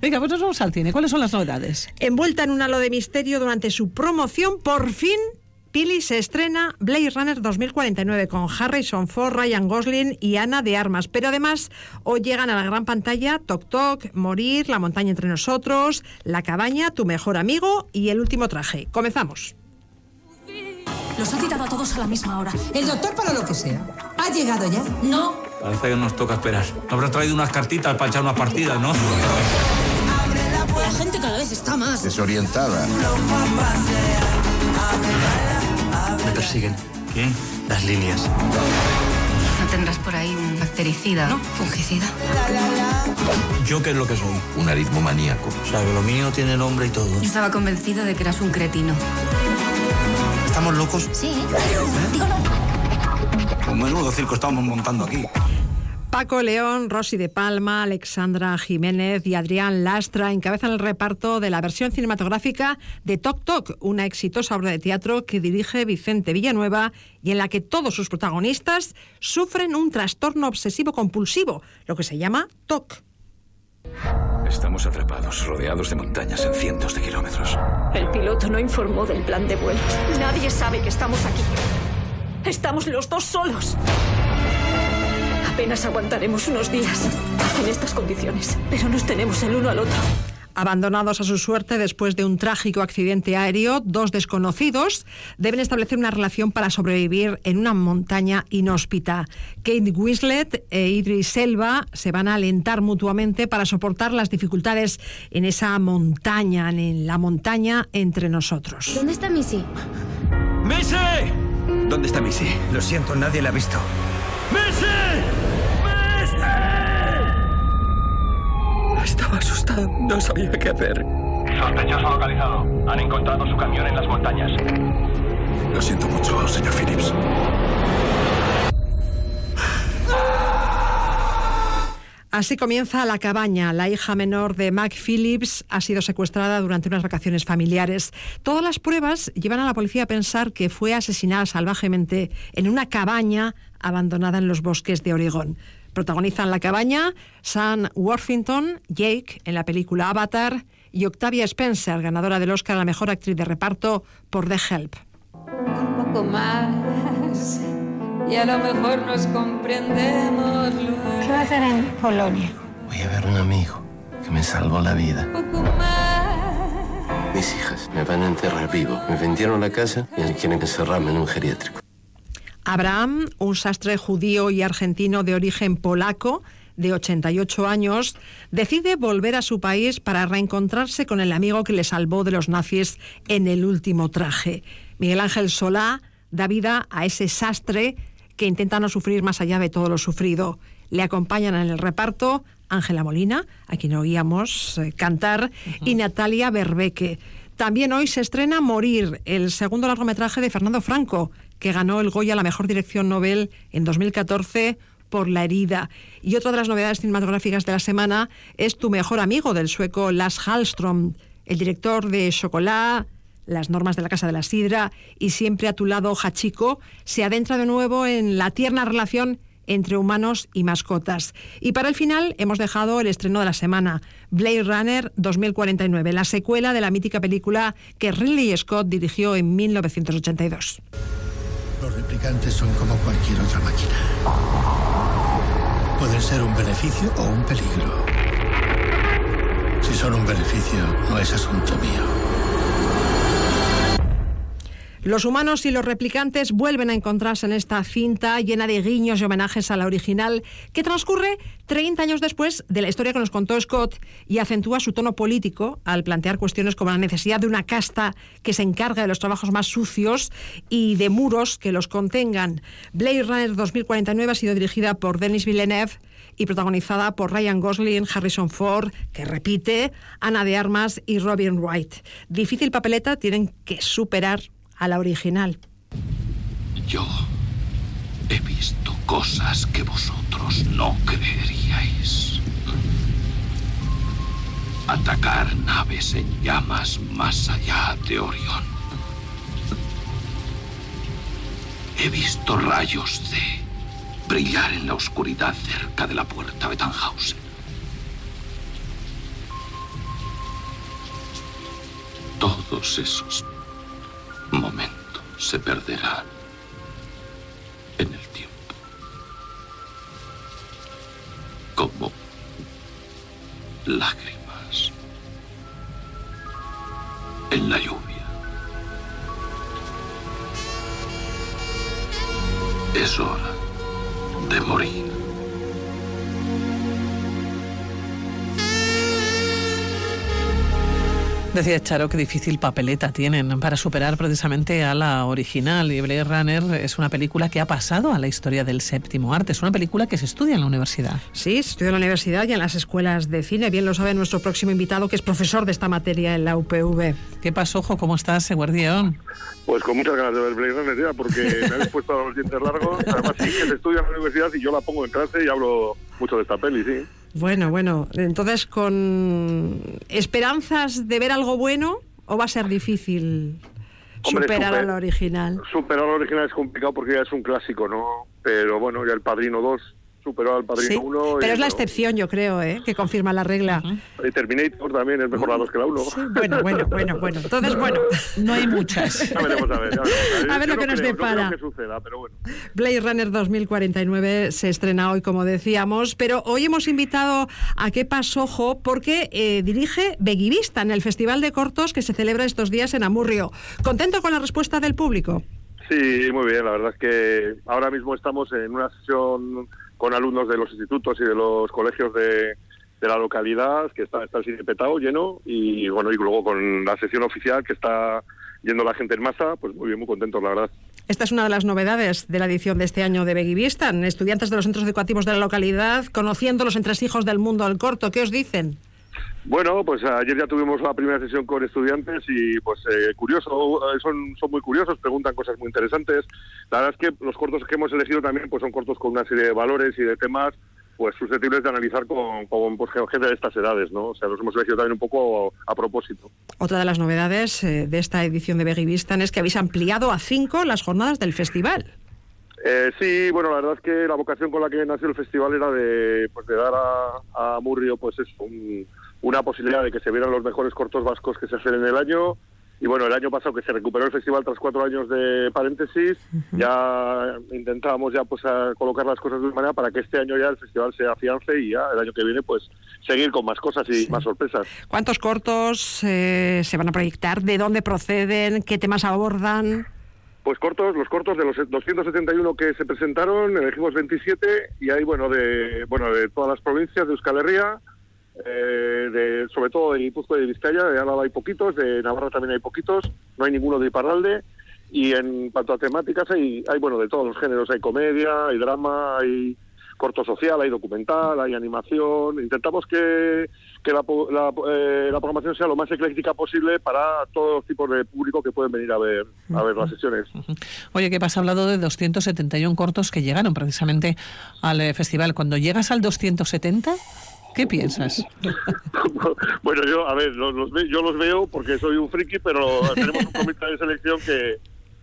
Venga, pues nos vamos al cine. ¿Cuáles son las novedades? Envuelta en un halo de misterio durante su promoción, por fin Pili se estrena Blade Runner 2049 con Harrison Ford, Ryan Gosling y Ana de Armas. Pero además hoy llegan a la gran pantalla Toc Toc, Morir, La montaña entre nosotros, La cabaña, Tu mejor amigo y El último traje. Comenzamos. Los ha citado a todos a la misma hora. El doctor, para lo que sea, ¿ha llegado ya? No. Parece que nos toca esperar. Habrá traído unas cartitas para echar unas partidas, ¿no? La gente cada vez está más desorientada. Me persiguen. ¿Quién? Las líneas. No tendrás por ahí un bactericida, ¿no? Fungicida. ¿Yo qué es lo que soy? Un aritmomaníaco. O sea, que lo mío tiene nombre y todo. Yo estaba convencido de que eras un cretino. ¿Estamos locos? Sí. Digo no. Un menudo circo estamos montando aquí. Paco León, Rosy de Palma, Alexandra Jiménez y Adrián Lastra encabezan el reparto de la versión cinematográfica de Toc Toc, una exitosa obra de teatro que dirige Vicente Villanueva y en la que todos sus protagonistas sufren un trastorno obsesivo-compulsivo, lo que se llama TOC. Estamos atrapados, rodeados de montañas en cientos de kilómetros. El piloto no informó del plan de vuelo. Nadie sabe que estamos aquí. Estamos los dos solos. Apenas aguantaremos unos días en estas condiciones, pero nos tenemos el uno al otro. Abandonados a su suerte después de un trágico accidente aéreo, dos desconocidos deben establecer una relación para sobrevivir en una montaña inhóspita. Kate Winslet e Idris Elba se van a alentar mutuamente para soportar las dificultades en esa montaña, en la montaña entre nosotros. ¿Dónde está Missy? ¡Missy! ¿Dónde está Missy? Lo siento, nadie la ha visto. ¡Missy! Estaba asustado, no sabía qué hacer. Sospechoso localizado. Han encontrado su camión en las montañas. Lo siento mucho, señor Phillips. Así comienza La cabaña. La hija menor de Mac Phillips ha sido secuestrada durante unas vacaciones familiares. Todas las pruebas llevan a la policía a pensar que fue asesinada salvajemente en una cabaña abandonada en los bosques de Oregón. Protagonizan La cabaña Sam Worthington, Jake en la película Avatar y Octavia Spencer, ganadora del Oscar a la mejor actriz de reparto por The Help. Un poco más y a lo mejor nos comprendemos luego. ¿Qué va a hacer en Polonia? Voy a ver a un amigo que me salvó la vida. Un poco más. Mis hijas me van a enterrar vivo. Me vendieron la casa y quieren encerrarme en un geriátrico. Abraham, un sastre judío y argentino de origen polaco, de 88 años, decide volver a su país para reencontrarse con el amigo que le salvó de los nazis en El último traje. Miguel Ángel Solá da vida a ese sastre que intenta no sufrir más allá de todo lo sufrido. Le acompañan en el reparto Ángela Molina, a quien oíamos cantar, y Natalia Berbeque. También hoy se estrena Morir, el segundo largometraje de Fernando Franco, que ganó el Goya a la mejor dirección Nobel en 2014 por La herida. Y otra de las novedades cinematográficas de la semana es Tu mejor amigo, del sueco Lars Hallström, el director de Chocolat, Las normas de la Casa de la Sidra y Siempre a tu lado, Hachiko, se adentra de nuevo en la tierna relación entre humanos y mascotas. Y para el final hemos dejado el estreno de la semana, Blade Runner 2049, la secuela de la mítica película que Ridley Scott dirigió en 1982. Los replicantes son como cualquier otra máquina. Pueden ser un beneficio o un peligro. Si son un beneficio, no es asunto mío. Los humanos y los replicantes vuelven a encontrarse en esta cinta llena de guiños y homenajes a la original, que transcurre 30 años después de la historia que nos contó Scott y acentúa su tono político al plantear cuestiones como la necesidad de una casta que se encargue de los trabajos más sucios y de muros que los contengan. Blade Runner 2049 ha sido dirigida por Denis Villeneuve y protagonizada por Ryan Gosling, Harrison Ford, que repite, Ana de Armas y Robin Wright. Difícil papeleta, tienen que superar a la original. Yo he visto cosas que vosotros no creeríais. Atacar naves en llamas más allá de Orión. He visto rayos de brillar en la oscuridad cerca de la puerta de Tannhausen. Todos esos momentos se perderán en el tiempo. Como lágrimas en la lluvia. Es hora de morir. Decía Charo qué difícil papeleta tienen para superar precisamente a la original, y Blade Runner es una película que ha pasado a la historia del séptimo arte, es una película que se estudia en la universidad. Sí, se estudia en la universidad y en las escuelas de cine, bien lo sabe nuestro próximo invitado, que es profesor de esta materia en la UPV. ¿Qué pasó, Jo? ¿Cómo estás, Guardián? Pues con muchas ganas de ver Blade Runner ya, porque me habéis puesto los dientes largos, además sí que se estudia en la universidad y yo la pongo en clase y hablo mucho de esta peli, sí. Bueno, entonces, ¿con esperanzas de ver algo bueno o va a ser difícil superar a la original? Superar a la original es complicado porque ya es un clásico, ¿no? Pero bueno, ya El Padrino 2 superó al Padrino 1. Pero es la excepción, yo creo, que confirma la regla. Terminator también es mejor la 2 que la 1. Sí, bueno. Entonces, bueno, no hay muchas. Ya veremos a ver. A ver lo que nos depara. No creo que suceda, pero bueno. Blade Runner 2049 se estrena hoy, como decíamos, pero hoy hemos invitado a ¿Qué pasó, Jo? Porque dirige Begivista en el Festival de Cortos que se celebra estos días en Amurrio. ¿Contento con la respuesta del público? Sí, muy bien. La verdad es que ahora mismo estamos en una sesión con alumnos de los institutos y de los colegios de la localidad, que está el cine petado, lleno, y bueno, y luego con la sesión oficial que está yendo la gente en masa, pues muy bien, muy contentos, la verdad. Esta es una de las novedades de la edición de este año de Begivista. Estudiantes de los centros educativos de la localidad, conociendo los entresijos del mundo del corto. ¿Qué os dicen? Bueno, pues ayer ya tuvimos la primera sesión con estudiantes y pues curioso, son muy curiosos, preguntan cosas muy interesantes. La verdad es que los cortos que hemos elegido también pues son cortos con una serie de valores y de temas pues susceptibles de analizar con pues, gente de estas edades, ¿no? O sea, los hemos elegido también un poco a propósito. Otra de las novedades de esta edición de Begivista es que habéis ampliado a 5 las jornadas del festival. Sí, bueno, la verdad es que la vocación con la que nació el festival era de dar a Amurrio pues una posibilidad de que se vieran los mejores cortos vascos que se hacen en el año. Y bueno, el año pasado que se recuperó el festival tras 4 años de paréntesis, ya intentábamos ya pues a colocar las cosas de una manera para que este año ya el festival se afiance y ya el año que viene pues seguir con más cosas y más sorpresas. ¿Cuántos cortos se van a proyectar? ¿De dónde proceden? ¿Qué temas abordan? Pues los cortos de los 271 que se presentaron, elegimos 27 y hay de todas las provincias de Euskal Herria, sobre todo de Guipúzcoa y de Vizcaya, de Álava hay poquitos, de Navarra también hay poquitos, no hay ninguno de Iparralde, y en cuanto a temáticas hay de todos los géneros, hay comedia, hay drama, hay corto social, hay documental, hay animación. Intentamos que la programación sea lo más ecléctica posible para todos los tipos de público que pueden venir a ver las sesiones. Oye, ¿qué pasa? Has hablado de 271 cortos que llegaron precisamente al festival. Cuando llegas al 270... ¿qué piensas? Bueno, yo los veo porque soy un friki, pero tenemos un comité de selección que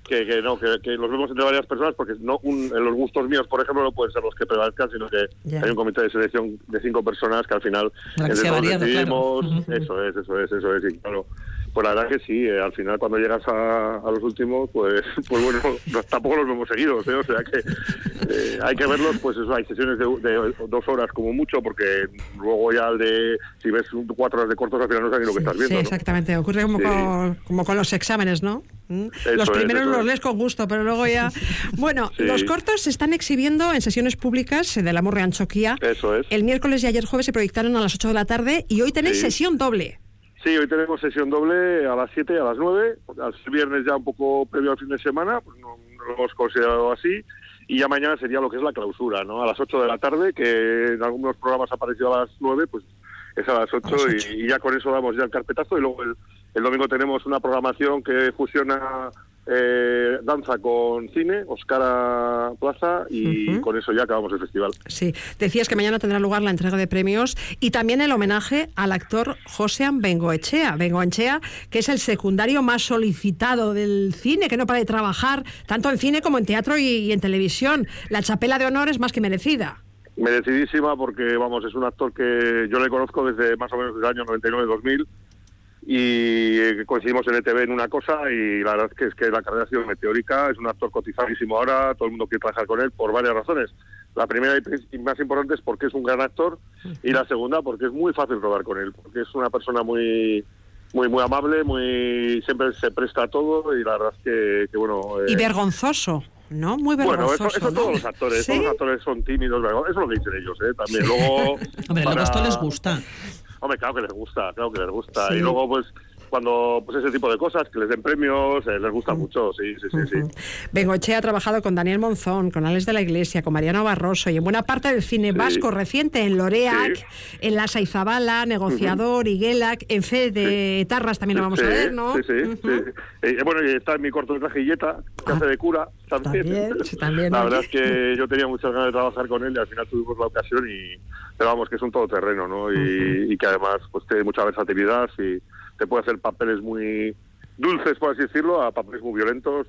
los vemos entre varias personas, porque en los gustos míos, por ejemplo, no pueden ser los que prevalezcan, sino que hay un comité de selección de 5 personas que al final decidimos. Claro. Eso es, y claro. Pues la verdad que sí, al final cuando llegas a los últimos, pues bueno, tampoco los vemos seguidos, o sea que hay que verlos, pues eso, hay sesiones de 2 horas como mucho, porque luego ya si ves 4 horas de cortos al final no sabes lo que estás viendo. Sí, exactamente, ¿no? Ocurre como con los exámenes, ¿no? Los primeros los lees con gusto, pero luego ya... Bueno, los cortos se están exhibiendo en sesiones públicas de la Morre Anchoquia. Eso es. El miércoles y ayer jueves se proyectaron a las 8 de la tarde y hoy tenéis sesión doble. Sí, hoy tenemos sesión doble a las 7 y a las 9, el viernes ya un poco previo al fin de semana, pues no lo hemos considerado así, y ya mañana sería lo que es la clausura, ¿no? A las 8 de la tarde, que en algunos programas ha aparecido a las 9, pues es a las 8, y ya con eso damos ya el carpetazo, y luego el domingo tenemos una programación que fusiona danza con cine, Oscar Plaza, y con eso ya acabamos el festival. Sí, decías que mañana tendrá lugar la entrega de premios y también el homenaje al actor Josean Bengoechea, que es el secundario más solicitado del cine, que no para de trabajar tanto en cine como en teatro y en televisión. La chapela de honor es más que merecida. Merecidísima, porque vamos, es un actor que yo le conozco desde más o menos el año 99-2000, y coincidimos en ETV en una cosa y la verdad es que la carrera ha sido meteórica, es un actor cotizadísimo ahora, todo el mundo quiere trabajar con él por varias razones. La primera y más importante es porque es un gran actor y la segunda porque es muy fácil rodar con él, porque es una persona muy amable, siempre se presta a todo y la verdad es que bueno... y vergonzoso, ¿no? Muy vergonzoso. Bueno, eso ¿no? todos los actores, ¿Sí? Todos los actores son tímidos, eso es lo que dicen ellos, también. Luego... Hombre, luego esto les gusta. Hombre, claro que les gusta. Sí. Y luego, pues, cuando ese tipo de cosas, que les den premios, les gusta mucho, sí. Bengoechea ha trabajado con Daniel Monzón, con Alex de la Iglesia, con Mariano Barroso y en buena parte del cine vasco reciente, en Loreac, en Lasa y Zabala, Negociador, Iguelac, en Fe de Tarras también lo vamos a ver, ¿no? Sí. Bueno, y está en mi cortometraje Illeta, que hace de cura, también. La verdad es que yo tenía muchas ganas de trabajar con él y al final tuvimos la ocasión pero vamos, que es un todoterreno, ¿no? Y que además pues tiene mucha versatilidad y te puede hacer papeles muy dulces, por así decirlo, a papeles muy violentos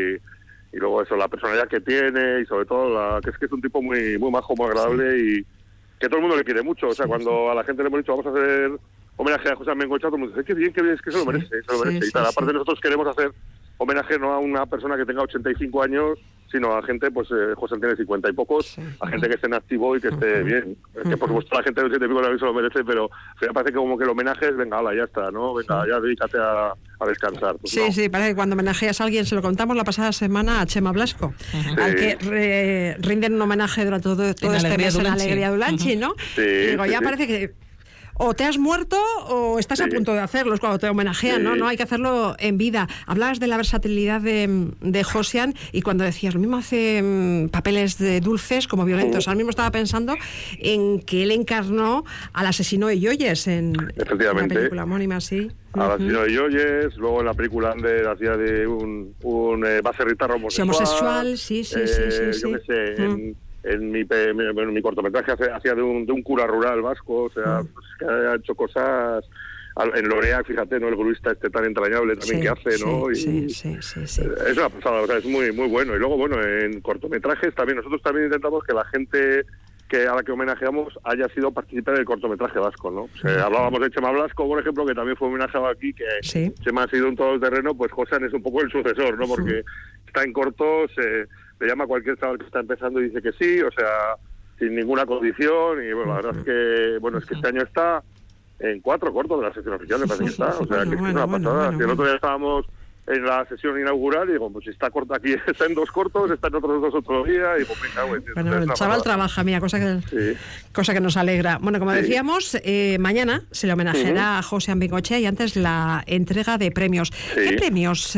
y luego eso, la personalidad que tiene y sobre todo que es un tipo muy majo, muy agradable y que todo el mundo le quiere mucho. O sea, cuando a la gente le hemos dicho vamos a hacer homenaje a José Bengoechea, todo el mundo dice, qué bien, es que se lo merece, y tal. Aparte nosotros queremos hacer homenaje no a una persona que tenga 85 años, sino a gente, pues José tiene 50 y pocos, a gente que esté en activo y que esté bien. Que por supuesto la gente de 80 y pico se lo merece, pero me parece que como que el homenaje es, venga, ya está, ¿no? Venga, ya dedícate a descansar. Pues sí, parece que cuando homenajeas a alguien, se lo contamos la pasada semana a Chema Blasco, al que rinden un homenaje durante todo este mes en Alegría Dulanchi, ¿no? Sí, y digo, ya parece que o te has muerto o estás a punto de hacerlo, es cuando te homenajean, ¿no? No hay que hacerlo en vida. Hablabas de la versatilidad de Josian y cuando decías, lo mismo hace papeles de dulces como violentos. Ahora mismo estaba pensando en que él encarnó al asesino de Yoyes en la película homónima, sí. Al asesino de Yoyes, luego en la película Ander hacía de un baserritarro homosexual. Sí. Yo qué sé, en mi cortometraje hacía de un cura rural vasco, o sea, pues que ha hecho cosas en Loreac, fíjate, ¿no? El gruista tan entrañable también que hace, ¿no? Sí. Es una pasada, o sea, es muy bueno. Y luego, bueno, en cortometrajes nosotros también intentamos que la gente a la que homenajeamos haya sido participar en el cortometraje vasco, ¿no? Hablábamos de Chema Blasco, por ejemplo, que también fue homenajeado aquí, que Chema ha sido un todoterreno, pues Josian es un poco el sucesor, ¿no? Porque está en cortos, le llama a cualquier chaval que está empezando y dice que sí, o sea, sin ninguna condición, y bueno, la verdad es que este año está en 4 cortos de la sección oficial, me parece que está, o sea, que es una pasada. El otro día estábamos en la sesión inaugural y digo, pues si está corto aquí, está en 2 cortos, está en otros 2 otro día, y pues venga, güey. Bueno, el chaval trabaja, mira, cosa que nos alegra. Bueno, como decíamos, mañana se le homenajeará a Josian Bengoechea y antes la entrega de premios. ¿Qué premios?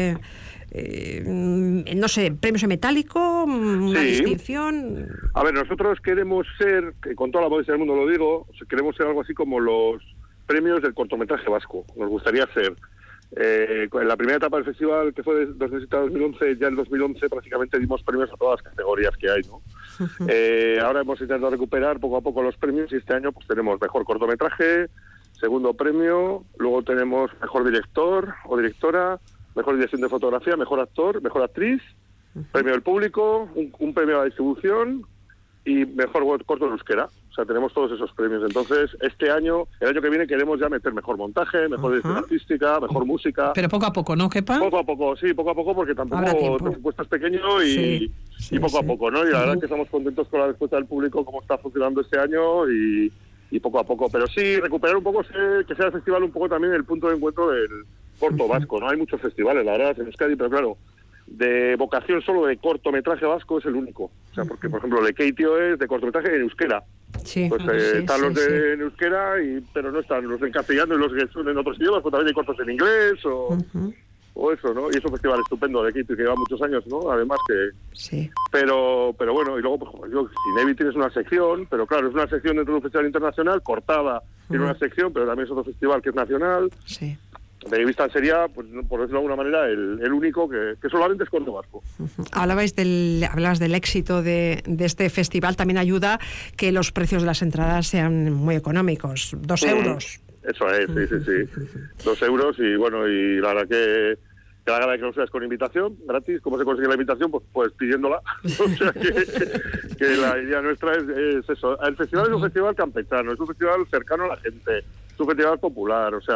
No sé, premios en metálico, una distinción. A ver, nosotros queremos ser, con toda la modestia del mundo lo digo, queremos ser algo así como los premios del cortometraje vasco. Nos gustaría ser en la primera etapa del festival, que fue de 2007 a 2011, ya en 2011 prácticamente dimos premios a todas las categorías que hay, ¿no? Ahora hemos intentado recuperar poco a poco los premios y este año pues tenemos mejor cortometraje, segundo premio, luego tenemos mejor director o directora, mejor dirección de fotografía, mejor actor, mejor actriz, premio del público, un premio a la distribución y mejor corto en euskera. O sea, tenemos todos esos premios. Entonces, el año que viene queremos ya meter mejor montaje, mejor dirección artística, mejor música. Pero poco a poco, ¿no, Kepa? Poco a poco, porque tampoco el presupuesto es pequeño y poco a poco, ¿no? Y la verdad es que estamos contentos con la respuesta del público, cómo está funcionando este año y poco a poco. Pero sí, recuperar un poco, que sea el festival un poco también el punto de encuentro del corto vasco, ¿no? Hay muchos festivales, la verdad, en Euskadi, pero claro, de vocación solo de cortometraje vasco es el único. O sea, porque, por ejemplo, Lekeitio es de cortometraje en euskera. Están los en euskera, pero no están los en castellano y los que son en otros idiomas, pues también hay cortos en inglés o eso, ¿no? Y es un festival estupendo de Lekeitio que lleva muchos años, ¿no? Además que... Sí. Pero bueno, y luego, pues, Cinevi tienes una sección, pero claro, es una sección dentro de un festival internacional, Cortada tiene una sección, pero también es otro festival que es nacional. Sí. De mi vista sería, pues, por decirlo de alguna manera, el único que solamente es corto vasco. Hablabas del éxito de este festival. También ayuda que los precios de las entradas sean muy económicos. 2 euros. Eso es, sí. 2 euros y bueno, y la verdad que la gana de que no seas con invitación, gratis. ¿Cómo se consigue la invitación? Pues pidiéndola. O sea que la idea nuestra es eso. El festival es un festival campechano, es un festival cercano a la gente, es un festival popular, o sea...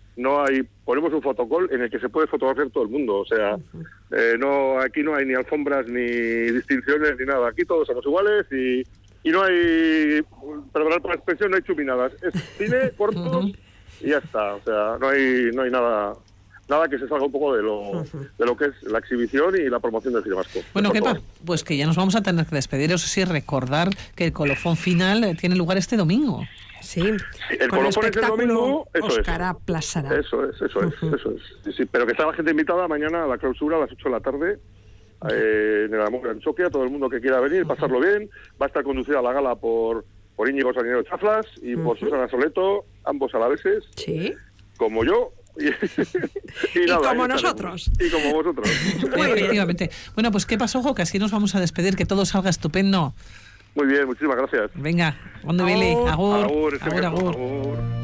no hay, ponemos un fotocall en el que se puede fotografiar todo el mundo, o sea, aquí no hay ni alfombras ni distinciones ni nada, aquí todos somos iguales y no hay, perdonad por la expresión, no hay chuminadas, es cine corto y ya está, o sea, no hay nada que se salga un poco de lo que es la exhibición y la promoción del cine vasco. Bueno, Kepa, pues que ya nos vamos a tener que despedir, eso sí, recordar que el colofón final tiene lugar este domingo. Sí, el colofón es el domingo, Óscar Plazara. Eso es. Sí, pero que está la gente invitada mañana a la clausura a las 8 de la tarde en el Amor en Choque, a todo el mundo que quiera venir, pasarlo bien. Va a estar conducida la gala por Íñigo Salinero Chaflas y por Susana Soleto, ambos alaveses, como yo. Y nada, como nosotros. Y como vosotros. Efectivamente. Bueno, pues Kepa Sojo, que así nos vamos a despedir, que todo salga estupendo. Muy bien, muchísimas gracias. Venga, ondo bili, agur. Agur.